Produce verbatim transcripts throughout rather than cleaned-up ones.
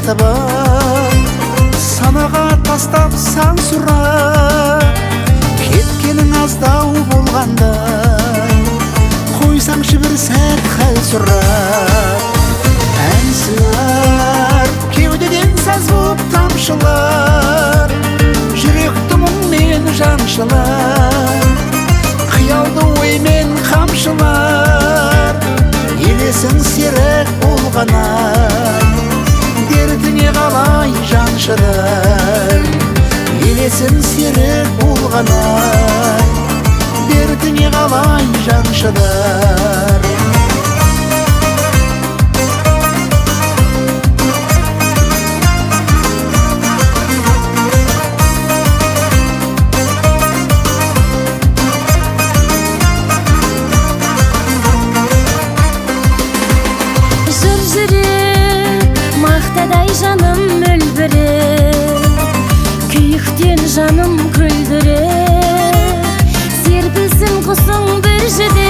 бақыты бар, санаға тастап сан сұрақ, кеткенің аздау болғандай, қойсаңшы бір сәт хәл сұрап. Ән сыңар кеудеден саз боп тамшылар, жүректі мұңмен жаншылар, қиялды оймен қамшылар. Елесің серік болғанай, дертіңе қалай жан шыдар. Елесің серік болғанай, дертіңе қалай жан шыдар. Жаным мөлбіреп, күйіктен жаным күлдіреп, серпілсін құсың бір жіде,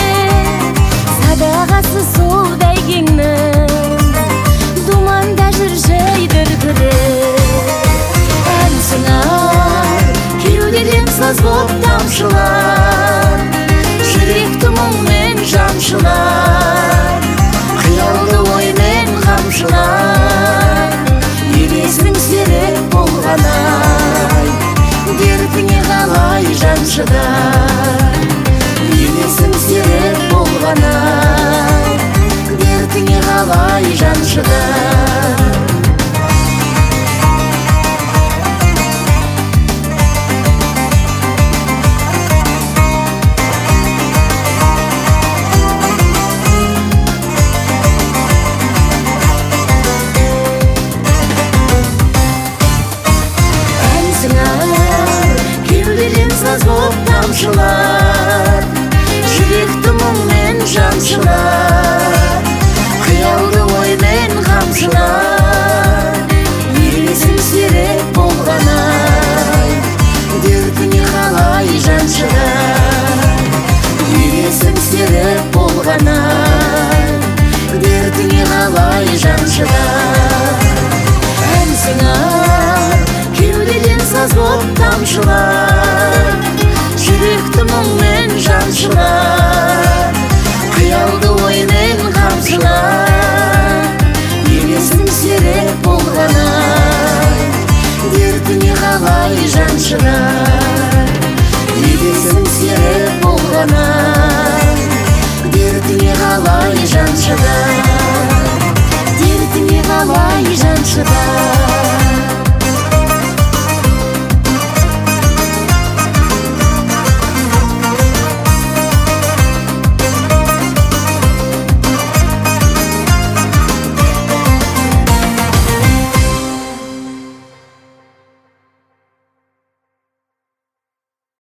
садағасы сол бәйгеңнің, думанда жүр жайдырғыреп. Ән сыңар кеудеден саз боп тамшылар, жүректі мұңмен жаншылар, қиялды оймен қамшылар. Елесің серік болғанай, дертіңе қалай жан шыдар. Елесің серік болғанай, дертіңе қалай жан шыдар. Саз боп тамшылар, жүректі мұңмен жаншылар, қиялды оймен қамшылар. Елесің серік болғанай, дертіңе қалай жан шыдар. Елесің серік болғанай, дертіңе қалай жан шыдар. Ән сыңар кеудеден саз боп тамшылар, жүректі мұңмен жаншылар, қиялды оймен қамшылар. Елесің серік болғанай, дертіңе қалай жан шыдар. Елесің серік болғанай, дертіңе қалай жан шыдар. Дертіңе қалай жан шыдар.